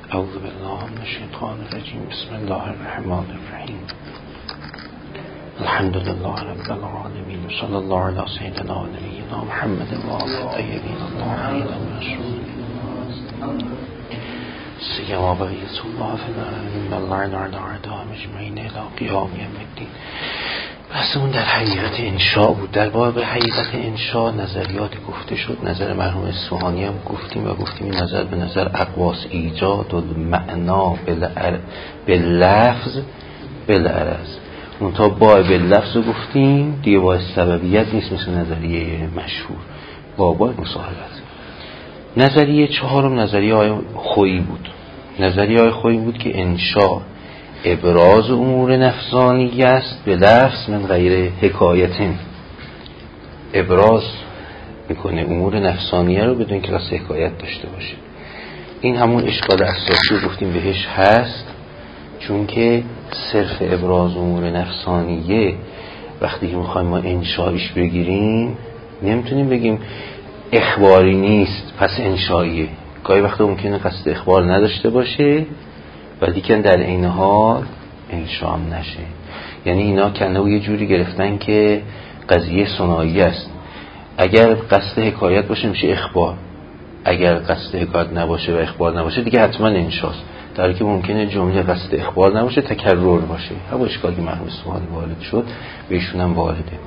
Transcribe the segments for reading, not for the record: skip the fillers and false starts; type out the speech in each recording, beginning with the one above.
اعوذ بالله من الشیطان الرجیم. بسم الله الرحمن الرحیم. الحمد لله رب العالمین و صلی الله علی سیدنا و نبینا محمد و آله طیبین الطاهرین المعصومین سیما بقیت الله فی الارض بلعن علی اعداء مجمعین الی قیام یوم الدین. بحثمون در حقیقت انشاء بود. در باب حقیقت انشاء نظریات گفته شد. نظر مرحوم اصفهانی هم گفتیم و گفتیم این نظر به نظر اقواس ایجاد المعنا باللفظ بالعرض. منتها با باللفظ رو گفتیم دیگه با سببیت نیست، مثل نظریه مشهور با مصاحبت. نظریه چهارم نظریه های خویی بود. نظریه های خویی بود که انشاء ابراز امور نفسانی است به لفظ من غیر حکایتین. ابراز میکنه امور نفسانیه رو بدون که قصد حکایت داشته باشه. این همون اشکال اساسی رو گفتیم بهش هست، چون که صرف ابراز امور نفسانیه وقتی که میخوایم ما انشایش بگیریم نمیتونیم بگیم اخباری نیست پس انشاییه. گاهی وقتا ممکنه قصد اخبار نداشته باشه ولی که در این حال انشا هم نشه. یعنی اینا کنه یه جوری گرفتن که قضیه ثنایی است. اگر قصد حکایت باشه میشه اخبار، اگر قصد حکایت نباشه و اخبار نباشه دیگه حتما انشاست. در حالی که ممکنه جمله قصد اخبار نباشه تکرر باشه. همون اشکالی که مرحوم اصفهانی وارد شد به ایشون هم وارده.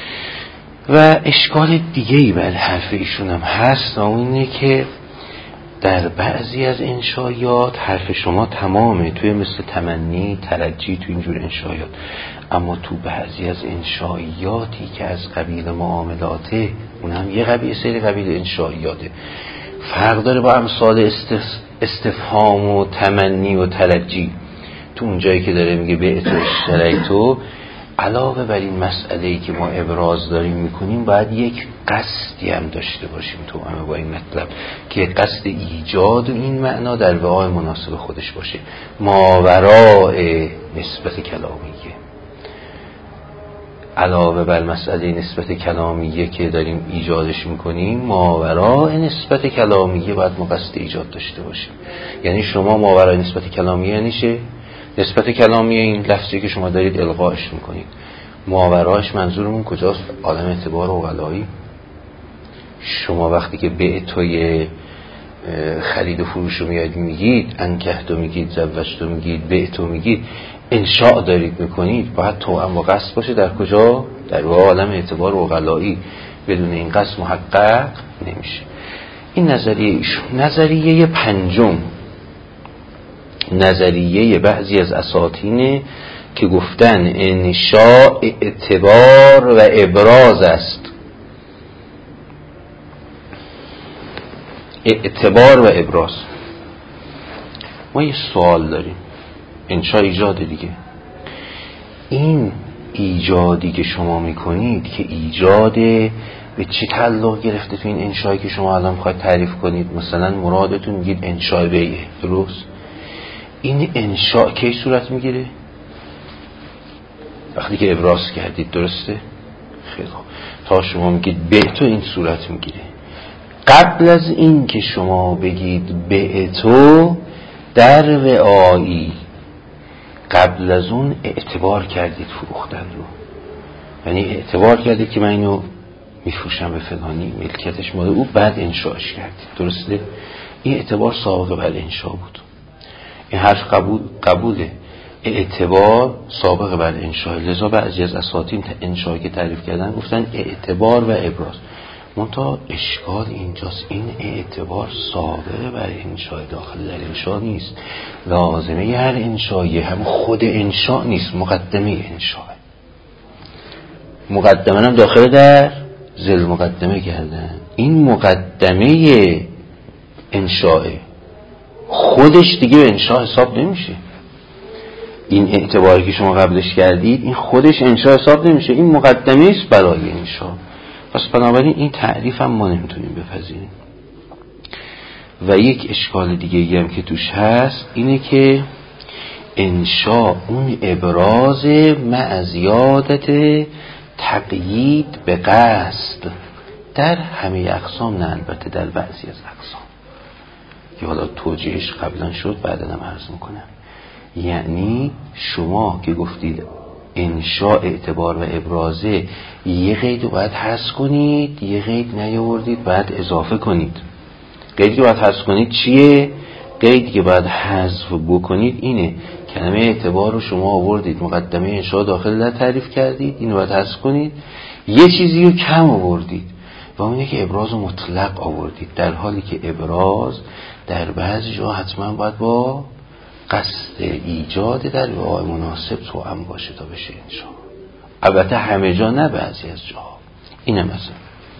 و اشکال دیگه‌ای بر حرف ایشون هم هست، اون اینه که در بعضی از انشایات حرف شما تمامه، توی مثل تمنی، ترجی، توی اینجور انشایات. اما تو بعضی از انشایاتی که از قبیل معاملاته، اون هم یه سری قبیل انشایاته، فرق داره با امثال استفهام و تمنی و ترجی. تو اون جایی که داره میگه به اتو اشتریتو، علاوه بر این مسئله‌ای که ما ابراز داریم میکنیم باید یک قصدی هم داشته باشیم تو همه با این مطلب که قصد ایجاد این معنا در وقای مناسب خودش باشه، ماوراء نسبت کلامیه. علاوه بر مسئله نسبت کلامیه که داریم ایجادش میکنیم، ماوراء نسبت کلامیه باید ما قصد ایجاد داشته باشیم. یعنی شما ماوراء نسبت کلامیه نیشه، نسبت کلامیه این لفظی که شما دارید القاش میکنید، ماوراش منظورمون کجاست؟ عالم اعتبار و غلایی. شما وقتی که به توی خرید و فروش رو میگید، انکحتو میگید، زوجتو میگید، به تو میگید، انشاء دارید میکنید، باید تو هم با قصد باشه در کجا؟ در عالم اعتبار و غلایی. بدون این قصد محقق نمیشه. این نظریه ایشون. نظریه پنجم نظریه بعضی از اساطینه که گفتن انشاء اعتبار و ابراز است. اعتبار و ابراز. ما یه سوال داریم. انشاء ایجاده دیگه. این ایجادی که شما میکنید که ایجاده به چی تعلق گرفته تو این انشایی که شما الان میخواید تعریف کنید؟ مثلا مرادتون میگید انشاء بیعه، درست؟ این انشاء کی صورت میگیره؟ وقتی که ابراز کردید، درسته؟ خیلی خوب. تا شما میگید به تو این صورت میگیره. قبل از این که شما بگید به تو در وعایی، قبل از اون اعتبار کردید فروختن رو. یعنی اعتبار کردید که من اینو میفروشم به فلانی، ملکیتش مال او، بعد انشاءش کردید، درسته؟ این اعتبار سابقه بر انشاء بود. این حرف قبوله. اعتبار سابقه بر انشاء. لذا بعضی از اساطین انشاء که تعریف کردن گفتن اعتبار و ابراز. منتها اشکال اینجاست، این اعتبار سابقه بر انشاء، داخل در انشاء نیست. لازمه هر انشاء هم خود انشاء نیست، مقدمه انشاء. مقدمه هم داخل در ذل مقدمه کردن. این مقدمه انشاء خودش دیگه به انشاء حساب نمیشه. این اعتباری که شما قبلش کردید این خودش انشاء حساب نمیشه، این مقدمه است برای انشاء. پس بنابراین این تعریف هم ما نمیتونیم بپذیریم. و یک اشکال دیگه هم که توش هست اینه که انشاء اون ابراز مع زیادت تقیید به قصد در همه اقسام، نه البته در بعضی از اقسام. یا حالا توجیهش قبلا شد بعدا هم عرض میکنم. یعنی شما که گفتید انشاء اعتبار و ابرازه، یه قید رو باید حذف کنید، یه قید نیاوردید باید اضافه کنید. قیدی که باید حذف کنید چیه؟ قیدی که باید حذف بکنید اینه، کلمه اعتبار رو شما آوردید مقدمه انشاء داخل در تعریف کردید، اینو باید حذف کنید. یه چیزی رو کم آوردید و اونه که ابراز مطلق آوردید، در حالی که ابراز در بعضی جا حتما باید با قصد ایجاد در واقع مناسب توأم باشه تا بشه انشاء. البته همه جا نه، بعضی از جاها. اینه مثلا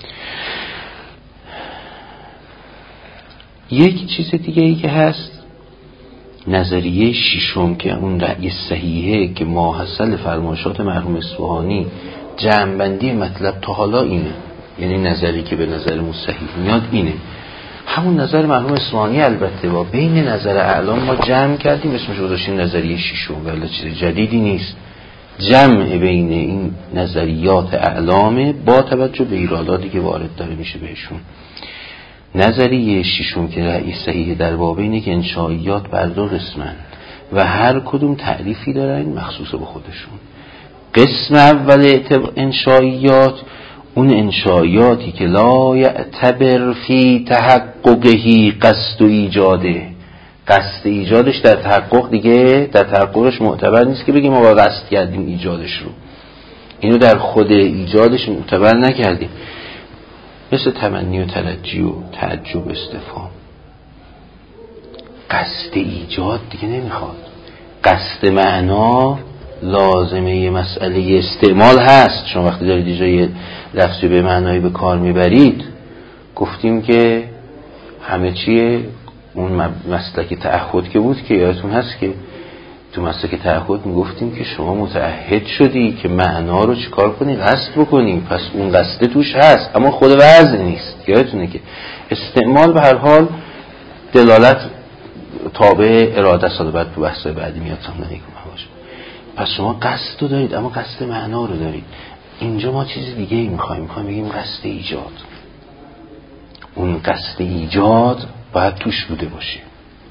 یک چیز دیگه ای که هست، نظریه ششم که اون رأی صحیحه که ماحصل فرمایشات مرحوم اصفهانی جمع‌بندی مطلب تا حالا اینه، یعنی نظری که به نظرمون صحیح میاد اینه، همون نظر مرحوم اصفهانی. البته با بین نظر اعلام ما جمع کردیم، اسمش رو داشتیم نظریه ششم، ولی چیز جدیدی نیست. جمع بین این نظریات اعلامه با توجه به ایراداتی که وارد داره میشه بهشون. نظریه ششم که رأی صحیح در باب اینه که انشائیات بر دو قسمن و هر کدوم تعریفی دارن مخصوص به خودشون. قسم اول انشائیات اون انشائیاتی که لا یعتبر فی تحققهی قصد و ایجاده، قصد ایجادش در تحقق دیگه در تحققش معتبر نیست که بگیم ما با قصد کردیم ایجادش رو، اینو در خود ایجادش معتبر نکردیم، مثل تمنی و ترجی و تعجب استفهام. قصد ایجاد دیگه نمیخواد، قصد معنا لازمه مسئله استعمال هست. شما وقتی دارید جای لفظی به معنایی به کار میبرید، گفتیم که همه چیه اون مسلک تعهد که بود که یادتون هست که تو مسلک تعهد میگفتیم که شما متعهد شدی که معنا رو چیکار کنی؟ قصد بکنی، پس اون قصد توش هست اما خود وضع نیست. یادتونه که استعمال به هر حال دلالت تابع اراده است، بعد تو بحث بعدی میاد سامنے نگم باشه. پس شما قصد رو دارید اما قصد معنا رو دارید. اینجا ما چیز دیگه ای میخوایم بگیم قصد ایجاد. اون قصد ایجاد باید توش بوده باشه.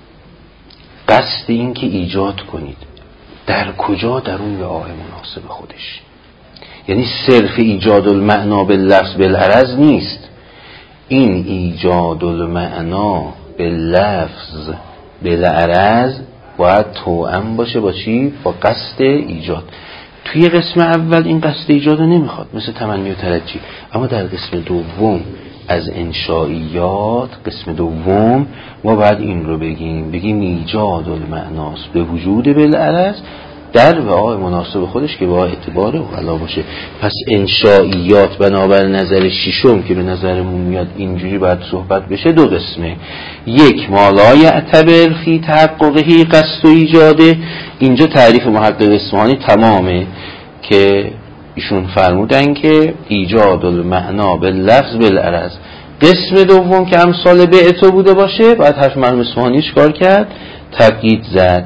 قصد این که ایجاد کنید در کجا؟ در اون وعاء مناسب خودش. یعنی صرف ایجاد المعنا باللفظ بالعرض نیست، این ایجاد المعنا باللفظ بالعرض باید توأم باشه با چی؟ با قصد ایجاد. توی قسم اول این قصد ایجاد رو نمیخواد، مثل تمنی و ترجی، اما در قسم دوم از انشائیات، قسم دوم ما باید این رو بگیم ایجاد المعناس به وجود بالعرض در وعاء مناسب خودش که با اعتبار اغلا باشه. پس انشائیات بنابر نظر ششم که به نظرمون میاد اینجوری باید صحبت بشه، دو قسمه. یک ما لا یعتبر فی تحققه قصد و ایجاده، اینجا تعریف محقق اصفهانی تمامه که ایشون فرمودن که ایجاد المعنا باللفظ بالعرض. قسم دوم که امثال بعتو بوده باشه باید حرف مرحوم اصفهانی چیکار کرد؟ تقیید زد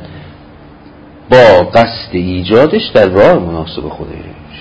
با قصد ایجادش در وعاء مناسب خودش.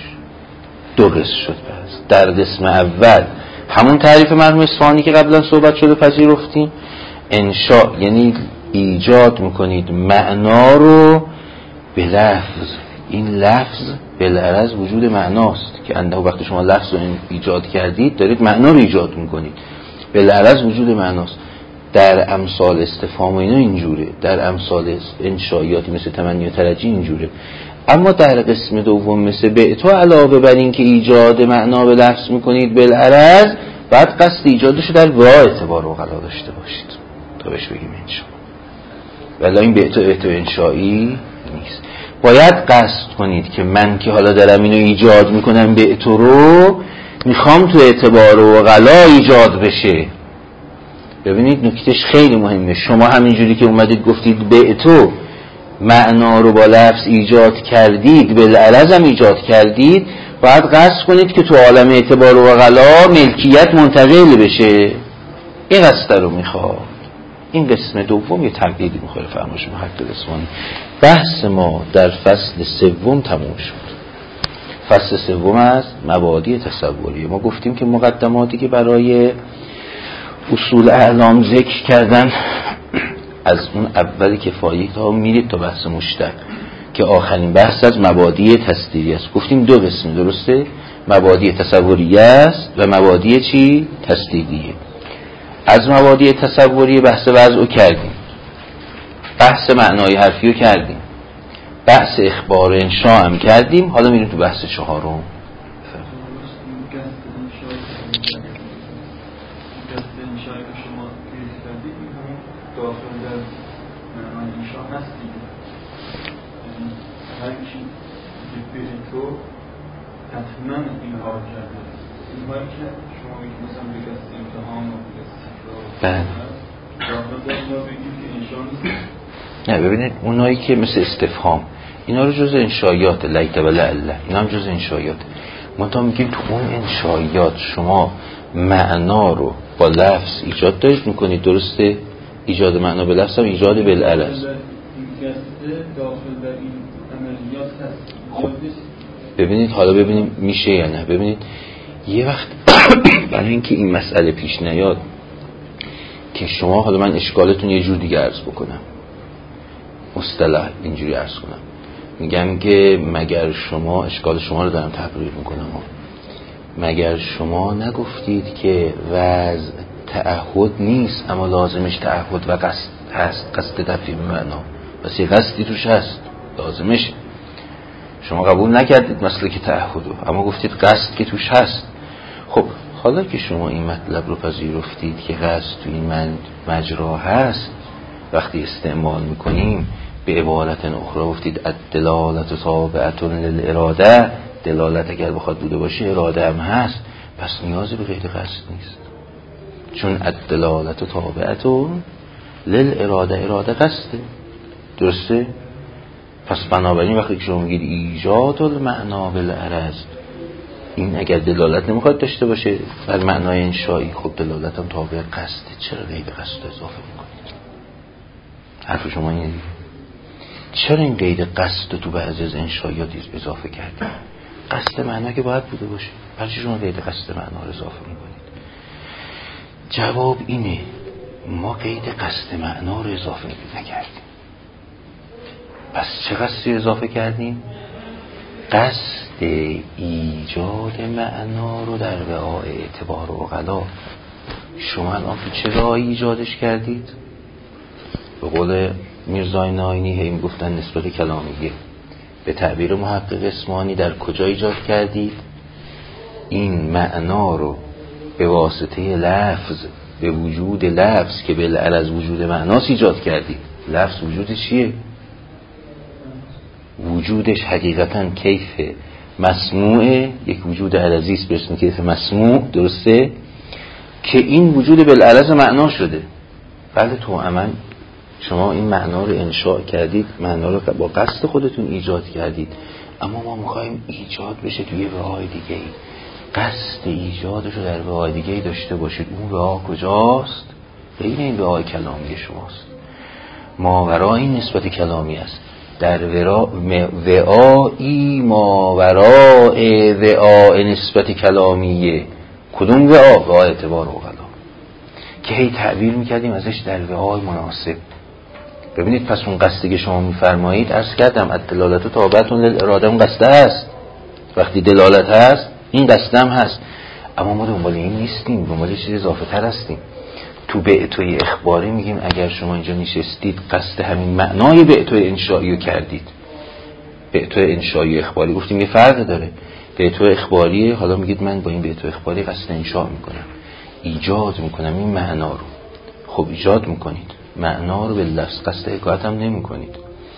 دو قسم شد. پس در قسم اول همون تعریف مرحوم اصفهانی که قبلا صحبت شده پذیرفتیم، انشاء یعنی ایجاد میکنید معنا رو به لفظ. این لفظ بالعرض وجود معناست که انده وقتی شما لفظ رو ایجاد کردید دارید معنا رو ایجاد میکنید. بالعرض وجود معناست. در امثال استفهام و اینا اینجوره، در امثال انشائیاتی مثل تمنی و ترجی اینجوره. اما در قسم دوم مثل بعتو علاوه بر این که ایجاد معنا به لفظ میکنید بالعرض، بعد قصد ایجادش رو در وعاء اعتبار و غلا داشته باشید تا بهش بگیم انشاء. ولی این بعتو انشائی نیست. باید قصد کنید که من که حالا دارم اینو ایجاد میکنم بعتو رو میخوام تو اعتبار و غلا ایجاد بشه. ببینید نکتهش خیلی مهمه. شما همینجوری که اومدید گفتید بعتو معنا رو با لفظ ایجاد کردید، بالعرض هم ایجاد کردید، باید قصد کنید که تو عالم اعتبار و غلا ملکیت منتقل بشه. این قصد رو میخواد. این قسم دوم یه تمهیدی میخوره فرمایش محقق اصفهانی. بحث ما در فصل سوم تموم شد. فصل سوم از مبادی تصوریه. ما گفتیم که مقدماتی که برای اصول اعلام ذکر کردن از اون اولی کفایه تا میرید تا بحث مشتق که آخرین بحث از مبادی تصدیری است. گفتیم دو قسم، درسته؟ مبادی تصوریه است و مبادی چی؟ تصدیریه. از مبادی تصوریه بحث وضعو کردیم، بحث معنای حرفیو کردیم، بحث اخبار انشاء هم کردیم. حالا میریم تو بحث چهارم. حتما این حال کرده این حال که شما میگید مثلا به کسی امتحان و به کسی تکرار بگید که انشاء نیست. نه ببینید اونایی که مثل استفهام اینا رو جز انشایات لیت و لعله اینا هم جز انشایات. ما تا میگیم تو اون انشایات شما معنا رو با لفظ ایجاد دارید میکنید، درسته؟ ایجاد معنا به لفظ هم ایجاد بالعرض. داخل در این عملیات هست. خب ببینید حالا ببینیم میشه یا نه. ببینید یه وقت برای اینکه این مسئله پیش نیاد که شما، حالا من اشکالتون یه جور دیگه عرض بکنم، مصطلح اینجوری عرض کنم، میگم که مگر شما، اشکال شما رو دارم تبریر میکنم، مگر شما نگفتید که وضع تعهد نیست اما لازمش تعهد و قصد هست، قصد دفعی معنا، بس یه قصدی توش هست لازمش. شما قبول نکردید مسلک تعهدو اما گفتید قصد که توش هست. خب حالا که شما این مطلب رو پذیرفتید که قصد تو این مجرا هست، وقتی استعمال میکنیم به عبارت اخرى گفتید الدلالت تابعة للاراده، دلالت اگر بخواد بوده باشه اراده هم هست، پس نیازی به غیر قصد نیست، چون الدلالت تابعة للاراده، اراده قصده، درسته؟ پس بنابراین وقتی که شما میگید ایجاد المعنا بالعرض، این اگر دلالت نمیخواد داشته باشه بر معنای انشایی، خب دلالت هم تابع قصده، چرا غیر قصد اضافه میکنید؟ حرف شما اینه دیگه. چرا این غیر قصد تو بعضی از انشایات اضافه کردید؟ قصد معنا که باید بوده باشه، برای چی شما غیر قصد معنا رو اضافه میکنید؟ جواب اینه ما قید قصد معنا رو اضافه نکردیم. پس چه قصدی اضافه کردیم؟ قصد ایجاد معنا رو در وعاء اعتبار و عقلا. شما الان تو چه وعایی ایجادش کردید؟ به قول میرزای ناینی هم گفتن نسبت کلامیه، به تعبیر محقق اسمانی در کجا ایجاد کردید؟ این معنا رو به واسطه لفظ، به وجود لفظ که بالعرض وجود معناس ایجاد کردید. لفظ وجودش چیه؟ وجودش حقیقتا کیف مسموعه، یک وجود عرضی است به اسم کیف مسموع، درسته؟ که این وجود بالعرض معنا شده. بله تو عمل شما این معنا رو انشاء کردید، معنا رو با قصد خودتون ایجاد کردید، اما ما میخوایم ایجاد بشه توی وعای دیگه ای. قصد ایجادش رو در وعای دیگه ای داشته باشید. اون وعا کجاست؟ بین این وعای کلامی شماست. ماورای این نسبت کلامی است. در وعایی ماورای وعای نسبت کلامیه. کدوم وعا؟ وعای اعتبار و غلا که هی تعبیر میکردیم ازش در وعای مناسب. ببینید پس اون قصدی که شما میفرمایید، عرض کردم الدلالت تابعة للاراده، اون قصد هست. وقتی دلالت هست این قصد هم هست، اما ما دنبال این نیستیم، دنبال چیز اضافه تر هستیم. تو بعتوی اخباری میگیم اگر شما اینجا نشستید قصد همین معنای بعتوی انشایی رو کردید. بعتوی انشایی اخباری گفتیم یه فرق داره. بعتوی اخباری حالا میگید من با این بعتوی اخباری قصد انشا میکنم، ایجاد میکنم این معنا رو. خب ایجاد میکنید معنا رو به لفظ، قصد حکایت هم نمی کنید.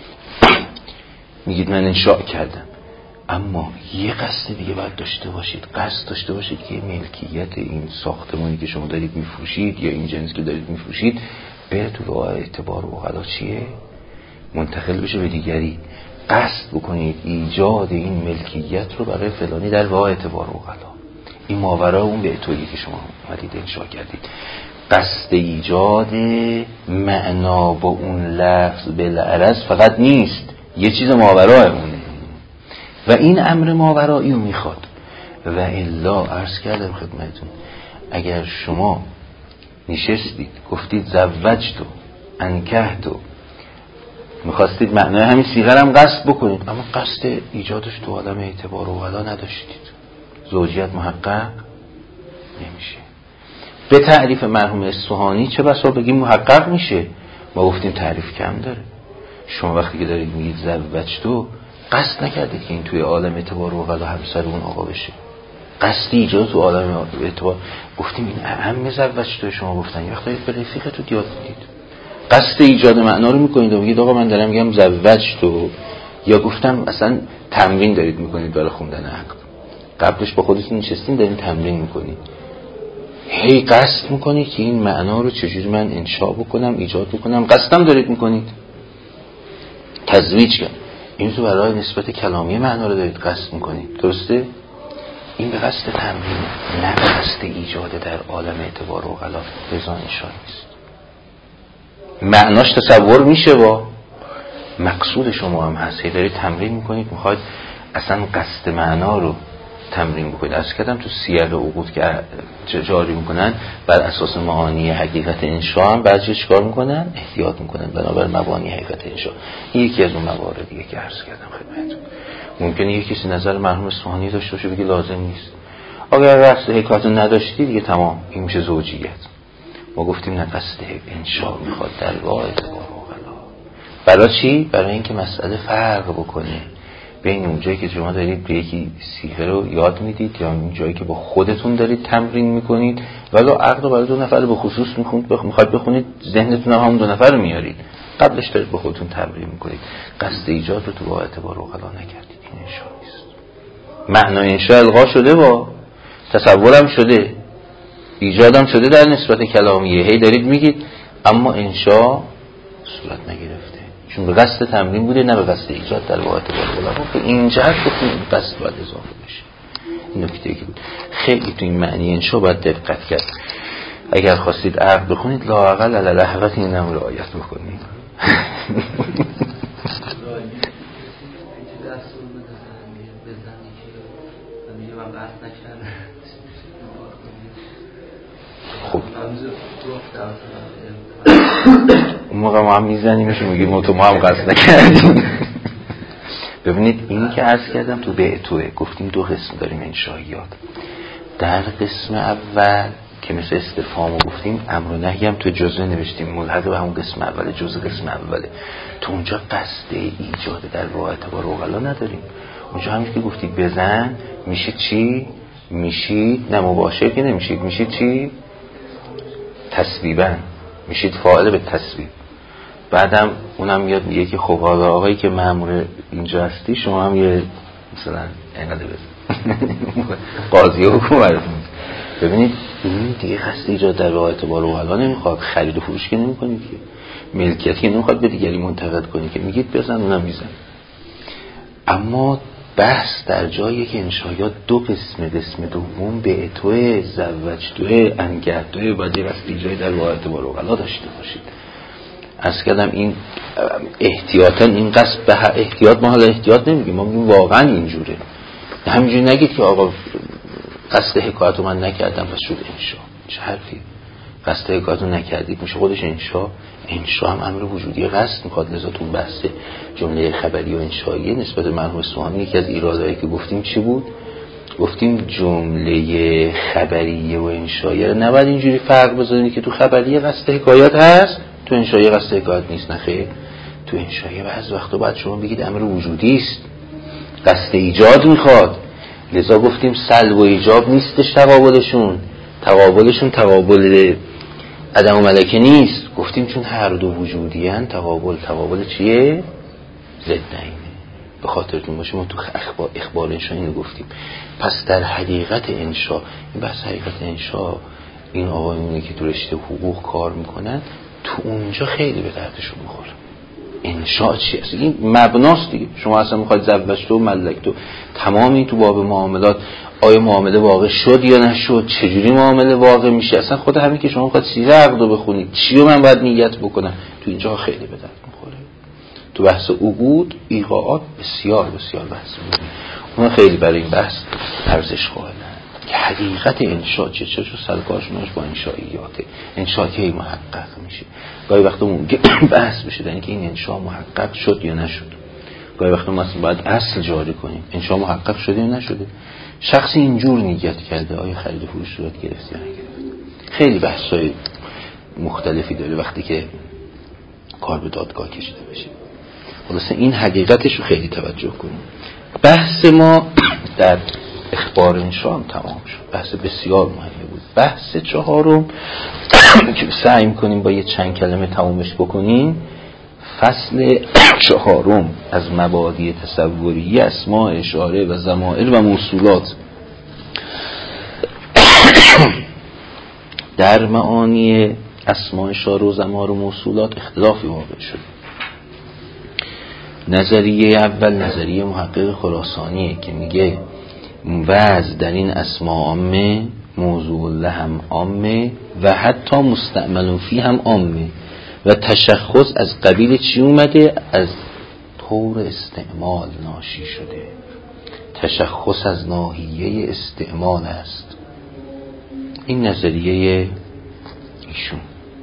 میگید من انشاء کردم، اما یه قصد دیگه باید داشته باشید. قصد داشته باشید که ملکیت این ساختمانی که شما دارید میفروشید یا این جنس که دارید میفروشید بره تو وعای اعتبار و غلا چیه؟ منتقل بشه به دیگری. قصد بکنید ایجاد این ملکیت رو برای فلانی در وعای اعتبار و غلا. این ماورا اون به تویی که شما اومدید انشاء کردید. قصد ایجاد معنا با اون لفظ بالعرض فقط نیست، یه چیز ماورای اونه و این امر ماورایی رو میخواد. و الا عرض کردم خدمتون اگر شما نشستید گفتید زوجتو انکحتو میخواستید معنای همین صیغه هم قصد بکنید، اما قصد ایجادش تو عالم اعتبار و ولا نداشتید، زوجیت محقق نمیشه. به تعریف مرحوم اصفهانی چه بسا بگیم محقق میشه. ما گفتیم تعریف کم داره. شما وقتی که دارید میگید زوجتو قصد نکردید که این توی عالم اعتبار و ولا همسر اون آقا بشه، قصدی ایجاد تو عالم اعتبار. گفتیم این اهم زوجتو شما گفتن وقتی به رفیقتو یاد میدید قصد ایجاد معنا رو میکنید و میگید آقا من دارم میگم زوجتو، یا گفتم اصلا تمرین دارید میکنید برای خوندن عقد، قبلش با خودتون نشستین دارین تمرین میکنید، هی قصد میکنید که این معنا رو چجوری من انشا بکنم ایجاد بکنم، قصدم دارید میکنید. تزویج کرد این تو برای نسبت کلامی معنا رو دارید قصد میکنید، درسته؟ این به قصد تمرین، نه به قصد ایجاد در عالم اعتبار و غلا. رضا انشا نیست. معناش تصور میشه، با مقصود شما هم هست، دارید تمرین میکنید، میخواید اصلا قصد معنا رو تمرین بکنید. از کردم تو سیاق عقود که جاری میکنن بر اساس معانی حقیقت انشا هم بعضی چیکار میکنن؟ احتیاط میکنن بنابر مبانی حقیقت انشا. این یکی از اون مواردیه که عرض کردم خدمتتون. ممکنه یک کسی نظر مرحوم اصفهانی داشته باشه بگه لازم نیست، اگر قصد حکایت نداشتی دیگه تمام این میشه زوجیت. ما گفتیم نه، قصد انشا میخواد در راه اعتبار و غلا. برای چی؟ برای اینکه مسئله فرق بکنه بین اون جایی که شما دارید به یکی صیغه رو یاد میدید یا اون جایی که با خودتون دارید تمرین میکنید، ولی عقد رو برای دو نفر به خصوص میخواید بخونید، ذهنتون هم دو نفر رو میارید، قبلش دارید با خودتون تمرین میکنید، قصد ایجاد رو تو با اعتبار و غلا نکردید. این انشا نیست. معنای انشا الغا شده، با تصورم شده، ایجادم شده در نسبت کلامیه، هی دارید میگید، اما انشا صورت نگرفته چون به قصد تمرین بوده نه به قصد ایجاد در واقع بالا. این جهت گفتیم این قصد باید اضافه بشه. این نکته که بود خیلی تو این معنی انشا باید دقت کرد. اگر خواستید عقد بخونید لااقل علی الاحوط اینم رعایت بکنید. خب اون موقع ما هم میزنیمش و میگیم ما هم قصد نکردیم. ببینید اینی که عرض کردم تو بعتوه گفتیم دو قسم داریم انشائیات. در قسم اول که مثل استفهامو گفتیم امر و نهی هم تو جزء نوشتیم، ملحق به همون قسم اوله، جزء قسم اوله. تو اونجا قصد ایجاد در واقع اعتبار و غلا نداریم. اونجا همین که گفتید بزن میشه چی؟ میشید نه مباشر که نمیشید، میشید چی؟ تسبیبا، میشید فاعل به تسبیب. بعدم اونم میاد میگه که خب حالا آقایی که مأمور اینجا هستی شما هم یه مثلا اینقدر بزن قاضی حکم براتون. ببینید این دیگه قصد ایجاد در واقع اعتبار و غلا نمیخواد، خرید و فروش که نمیکنید که، ملکیت که نمیخواد به دیگری منتقد کنید که میگید بزن اونم میزن. اما بحث در جایی که انشایات دو قسم، قسم دوم به اتوه زوجتوه انگهتوه باید قصد ایجاد در واقع اعتبار و غلا داشته باشید. از کردم این احتیاطاً این قصد به احتیاط، ما حالا احتیاط نمیگیم، ما میگیم واقعا اینجوره، همینجوری نگید که آقا قصد حکایتو من نکردم پس شد انشا. چه حرفی؟ قصد حکایتو نکردید میشه خودش انشا. انشا هم امر وجودی قصد میخواد. لذا تو بحث جمله خبری و انشاییه نسبت مرحوم اصفهانی یکی از ایرادایی که گفتیم چی بود؟ گفتیم جمله خبریه و انشاییه رو نباید اینجوری فرق بذارید که تو خبریه قصد حکایت هست تو انشاییه قصد حکایت نیست. نخیر، تو انشاییه بعض وقتا باید شما بگید امر وجودی است، قصد ایجاد میخواد. لذا گفتیم سلب و ایجاب نیستش تقابلشون تقابل عدم و ملکه نیست. گفتیم چون هر دو وجودی هن تقابل چیه؟ ضد اینه. به خاطرتون باشه ما تو اخبار انشا اینو گفتیم. پس در حقیقت انشا، این بحث حقیقت انشا، این آقایونی که تو رشته حقوق کار میکنن تو اونجا خیلی به دردشون میخوره. انشاء چی است؟ این مبناست دیگه. شما اصلا میخواید زوجتو و ملکتو تمام این تو باب معاملات، آیا معامله واقع شد یا نشد، چجوری معامله واقع میشه، اصلا خود همین که شما میخواید سیره عقدو بخونید چی رو من باید نیت بکنم، تو اینجا خیلی به درد میخوره. تو بحث عقود ایقاعات بسیار بسیار بحث میکنه، اونا خیلی برای این بحث ارزش قائلن. که حقیقت انشاء چه سرکارشونش با انشائیاته، انشاءاتی محقق میشه. گاهی وقتا ممکن بحث بشه در اینکه این انشاء محقق شد یا نشد. گاهی وقتا مثلا باید اصل جاری کنیم انشاء محقق شده یا نشده. شخصی اینجور نیت کرده آیا خرید فروش صورت گرفت یا نگرفت. خیلی بحث‌های مختلفی داره وقتی که کار به دادگاه کشیده بشه. خلاصه این حقیقتش رو خیلی توجه کنیم. بحث ما در اخبار انشاء هم تمام شد. بحث بسیار مهمی بود. بحث چهارم که سعی می‌کنیم با یه چند کلمه تمامش بکنیم، فصل چهارم از مبادی تصوری اسماء اشاره و ضمائر و موصولات در معانی اسماء اشاره و ضمائر و موصولات اختلافی واقع شد. نظریه اول نظریه محقق خراسانیه که میگه وضع در این اسماء عامه، موضوع له هم عامه و حتی مستعمل فی هم عامه و تشخص از قبیل چی اومده؟ از طور استعمال ناشی شده. تشخص از ناحیه استعمال است. این نظریه ایشون.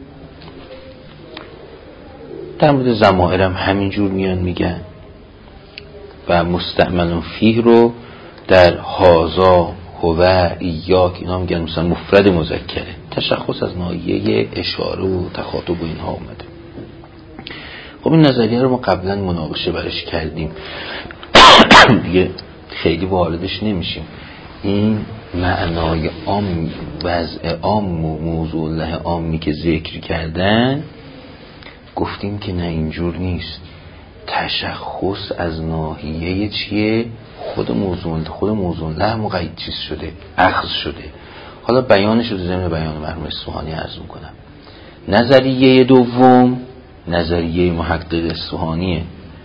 در مورد ضمائر هم همینجور میان میگن و مستعمل فیه رو در هازا، هو، ایاک اینا میگن مثلا مفرد مذکره. تشخص از ناحیه اشاره و تخاطب و اینها اومده. خب این نظریه رو ما قبلا مناقشه برش کردیم دیگه خیلی واردش نمیشیم. این معنای عام، وضع عام و موضوع له عامی که ذکر کردن گفتیم که نه اینجور نیست. تشخص از ناحیه چیه؟ خود موضوع له مقید چیز شده، اخذ شده. حالا بیانش رو ضمن بیان مرحوم اصفهانی عرض میکنم. نظریه دوم نظریه محقق اصفهانیه.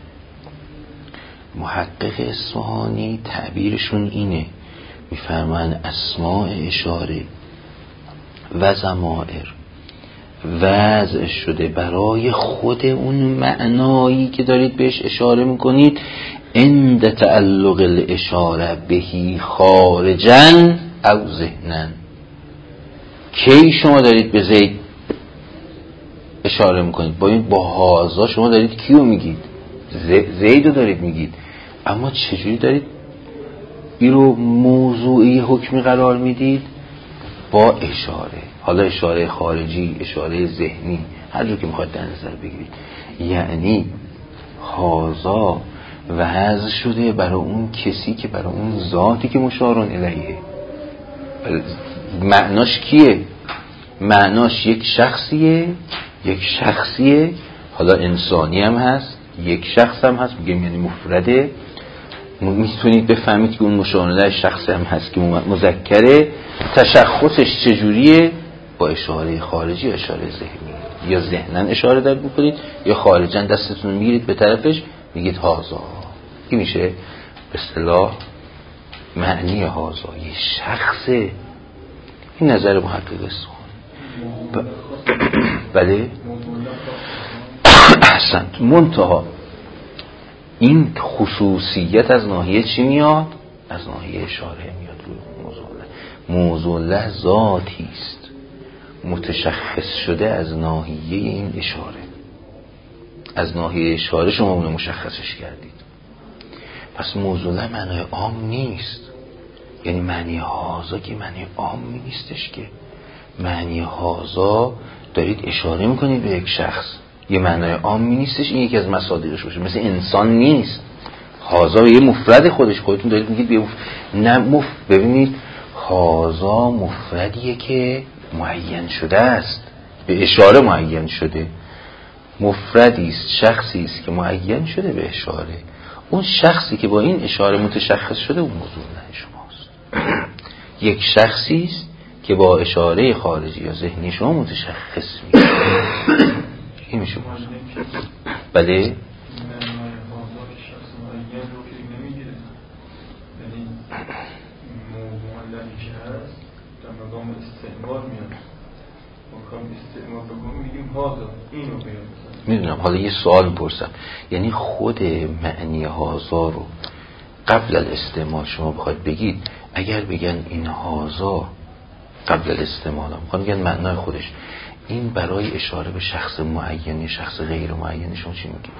محقق اصفهانی تعبیرشون اینه، میفرمان اسماء اشاره و ضمائر وضع شده برای خود اون معنایی که دارید بهش اشاره میکنید عند تعلق الاشاره بهی خارجا او ذهنا. کی شما دارید به زید اشاره میکنید؟ با هازا شما دارید کیو میگید؟ زیدو دارید میگید، اما چجوری دارید این رو موضوعی حکمی قرار میدید؟ با اشاره. حالا اشاره خارجی، اشاره ذهنی، هر جور که میخواید در نظر بگیرید. یعنی هازا وضع شده برای اون کسی که برای اون ذاتی که مشارون الیه. معناش کیه؟ معناش یک شخصیه، حالا انسانی هم هست، یک شخص هم هست، میگم یعنی مفرده. میتونید بفهمید که اون مشاهده شخص هم هست که مذکره. تشخصش چجوریه؟ با اشاره خارجی، اشاره ذهنی. یا ذهناً اشاره دارید میکنید یا خارجاً دستتون میگیرید به طرفش میگید هازا. این میشه به اصطلاح معنی هازا، یه شخصه. این نظر محقق است. بله احسنت. منتها این خصوصیت از ناحیه چی میاد؟ از ناحیه اشاره میاد. روی موضوع له ذاتی است متشخص شده از ناحیه این اشاره. از ناحیه اشاره شما اونو مشخصش کردید. پس موضوع له معنی عام نیست. یعنی معنی هازا که معنی عام نیستش، که معنی هازا دارید اشاره میکنید به یک شخص، یه معنی عامی نیستش. این یکی از مصادیقش باشه. مثل انسان نیست. هازا یه مفرد خودتون دارید میگید ببینید هازا مفردیه که معین شده است، به اشاره معین شده. مفردی است، شخصی است که معین شده به اشاره. اون شخصی که با این اشاره متشخص شده اون موضوع نه شماست. یک شخصی است که با اشاره خارجی یا ذهنی شما متشخص میشه. این میشه موضوع. بله میدونم. حالا یه سوال میپرسم، یعنی خود معنی هازا رو قبل الاستعمال شما بخواید بگید اگر بگن این هازا قبل الاستعمال میگن معنای خودش این برای اشاره به شخص معینی شخص غیر معینی شما چی میگید؟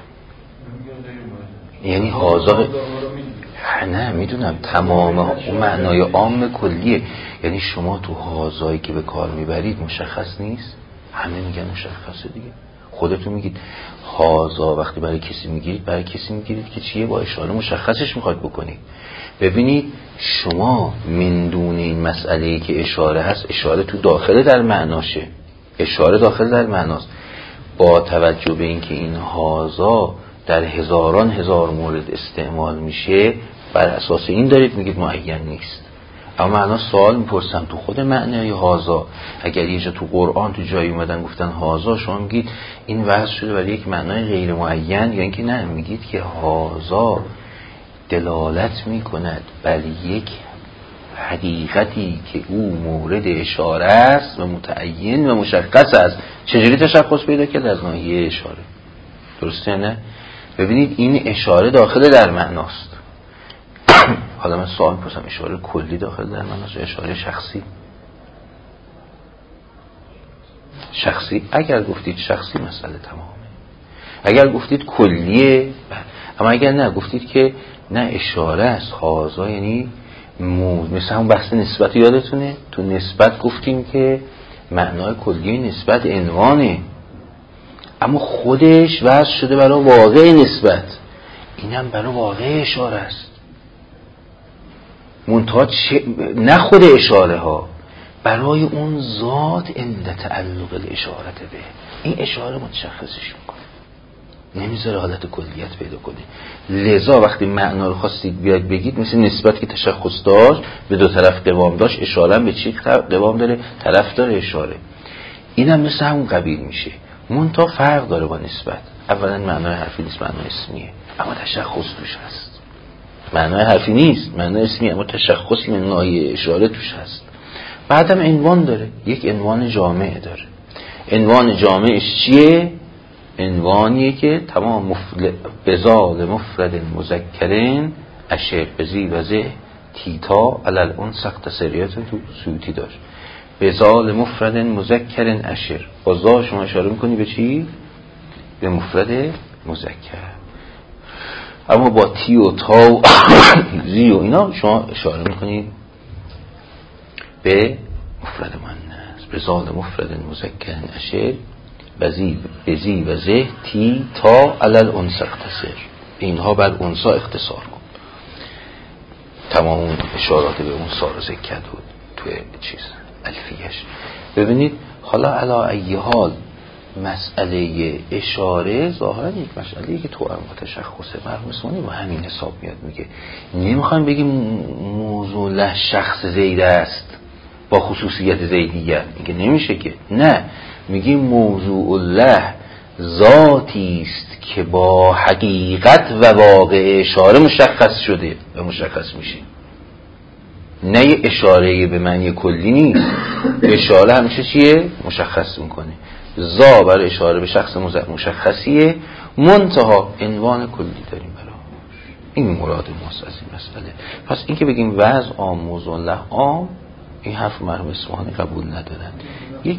یعنی هازا نه میدونم تمام اون معنای عام کلیه. یعنی شما تو هازایی که به کار میبرید مشخص نیست، همه میگن مشخصه دیگه. خودتون میگید هازا وقتی برای کسی میگیرید برای کسی میگیرید که چیه، با اشاره مشخصش میخواد بکنید. ببینید شما من دون این مسئله‌ای که اشاره هست، اشاره تو داخل در معناشه، اشاره داخل در معناست. با توجه به اینکه این هازا در هزاران هزار مورد استعمال میشه، بر اساس این دارید میگید معین نیست. اما معنا سوال میپرسم تو خود معنای هازا، اگر یه جا تو قرآن تو جایی اومدن گفتن هازا، شما میگید این وضع شده برای یک معنای غیر معین، یا اینکه نه میگید که هازا دلالت میکند بر یک حقیقتی که او مورد اشاره است و متعین و مشخص است. چجوری تشخص پیدا کرد؟ از ناحیه اشاره. درسته نه؟ ببینید این اشاره داخل در معناست. حالا من سوال می‌پرسم اشاره کلی داخل در معناست یا اشاره شخصی؟ شخصی. اگر گفتید شخصی مسئله تمامه، اگر گفتید کلیه. اما اگر نه گفتید که نه اشاره است هازا، یعنی مثل همون بحث نسبت یادتونه تو نسبت گفتیم که معنای کلی نسبت عنوانه، اما خودش وضع شده برای واقع نسبت، اینم برای واقع اشاره است. منتها نه خود اشاره ها، برای اون ذات عند تعلق الاشاره به این اشاره متشخصش میکنه، نمیذاره حالت کلیت پیدا کنه. لذا وقتی معنا رو خواستید بیاد بگید، مثل نسبت که تشخص داشت به دو طرف قوام داشت، اشاره به چی قوام داره؟ طرف داره اشاره. اینم مثل همون قبیل میشه، منتها فرق داره با نسبت. اولا معنای حرفی نیست، معنای اسمیه، اما تشخص توش هست. معنای حرفی نیست، معنای اسمیه، اما تشخص من ناحیه اشاره توش هست. بعدم عنوان داره، یک عنوان جامع داره. عنوان جامعش چیه؟ عنوانیه که تمام بزال مفرد مذکرین اشر بزی وزه تیتا علل اون سخت سریعت تو سیوطی داشت. بزال مفرد مذکرین اشر، با زا شما اشاره میکنی به چی؟ به مفرد مذکر. اما با تی و تا و زی و اینا شما اشاره میکنی به مفرد مؤنث. بزال مفرد مذکرین اشر بزی و زه تی تا علل انس اختصر، اینها بر انسا اختصار کن. تمام اون اشارات به اون سا رو ذکر کرد توی چیز الفیهش. ببینید حالا علا ای حال مسئله اشاره ظاهرا یک مسئله‌ای که تو و تشخصه. مرحوم اسمانی با همین حساب میاد میگه نمیخوایم بگیم موضوع له شخص زید است با خصوصیت زیدیت، میگه نمیشه که، نه میگیم موضوع له ذاتی است که با حقیقت و واقع اشاره مشخص شده و مشخص میشه. نه یه اشاره به معنی کلی نیست، اشاره همیشه چیه؟ مشخص میکنه. ذا برای اشاره به شخص مشخصیه، منتها عنوان کلی داریم براش. این مراد ماست از این مسئله. پس این که بگیم وضع عام موضوع له عام، این حرف مرحوم اصفهانی قبول ندارن. یک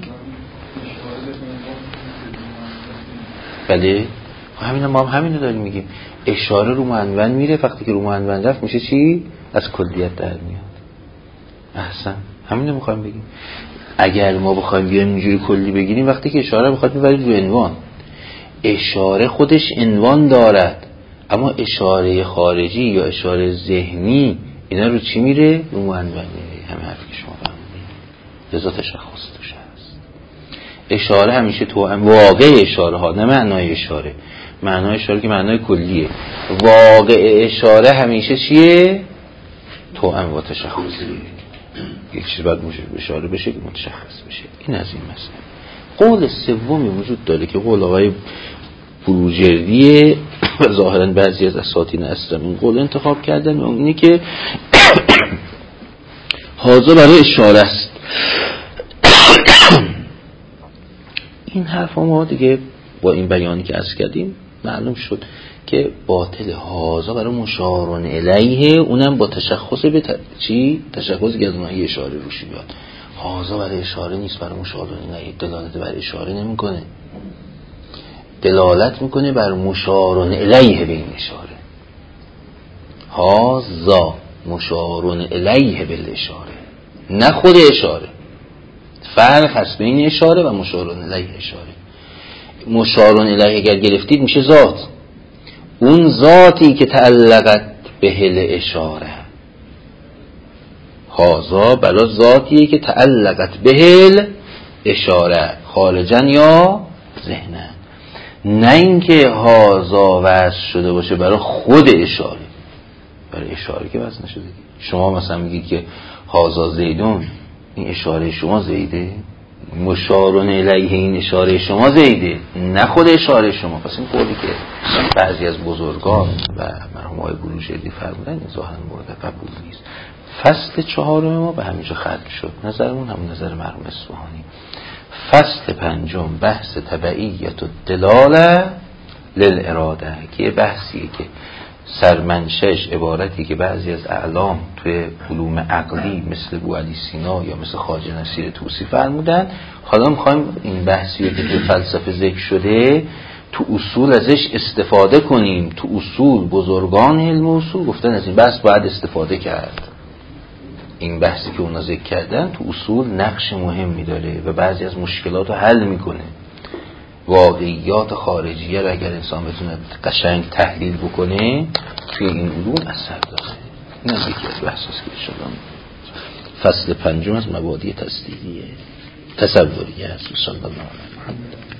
بله ما هم همینو داریم میگیم، اشاره رو معنون میره، وقتی که رو معنون رفت میشه چی؟ از کلیت در میاد. احسن، همینو میخوایم بگیم. اگر ما بخوایم بیایم اینجوری کلی بگیریم، وقتی که اشاره بخواد میبرید رو عنوان، اشاره خودش عنوان دارد، اما اشاره خارجی یا اشاره ذهنی اینا رو چی میره؟ رو معنون میره. همه حرفی که شما فهمیدید لذا تشخص توش هست. اشاره همیشه تو واقع اشاره ها، نه معنای اشاره. معنای اشاره که معنای کلیه، واقع اشاره همیشه چیه؟ تو و تشخصیه. یک چیز باید اشاره بشه که متشخص بشه. این از این مسئله. قول سومی وجود داره که قول آقای بروجردیه و ظاهرا بعضی از اساتین اصلا این قول انتخاب کردن، و اینه که هازا برای اشاره است. این حرف ما دیگه با این بیانی که عرض کردیم معلوم شد که باطل هازا برای مشارون الیه، اونم با تشخص به تشخص که از اونهایی اشاره روش بیاد. هازا برای اشاره نیست، برای مشارون الیه دلالت بر اشاره نمیکنه، دلالت میکنه بر مشارون الیه به این اشاره. هازا مشارون الیه بالاشاره، نه خود اشاره. فرق هست بین اشاره و مشارون الیه اشاره. مشارون الیه اگر گرفتید میشه ذات، اون ذاتی که تعلقت به الاشاره. هازا بلا ذاتیه که تعلقت به الاشاره خارجن یا ذهنن، نه اینکه هازا وصل شده باشه برای خود اشاره. برای اشاره که وصل نشده. شما مثلا میگید که هازا زیدون، این اشاره شما زیده، مشارون الیه این اشاره شما زیده، نه خود اشاره شما. پس این قولی که بعضی از بزرگان و مرحوم آقای بروجردی فرمودن ظاهرا مورد قبول نیست. فصل 4 ما به همینجا ختم شد. نظرمون همون نظر مرحوم اصفهانی. فصل 5 بحث تبعیت الدلاله للاراده، که بحثیه که سرمنشش عبارتی که بعضی از اعلام توی علوم عقلی مثل بوعلی سینا یا مثل خواجه نصیر طوسی فرمودن. حالا میخوایم این بحثی که توی فلسفه ذکر شده تو اصول ازش استفاده کنیم. تو اصول بزرگان علم اصول گفتن از این بحث باید استفاده کرد. این بحثی که اونا ذکر کردن تو اصول نقش مهمی داره و بعضی از مشکلات رو حل میکنه. واقعیات خارجیه رو اگر انسان بتونه قشنگ تحلیل بکنه توی این علوم اثر داره. این هم یکی از بحثاست که شدم. فصل 5 از مبادی تصوریه هست. صلی الله علیه و محمد.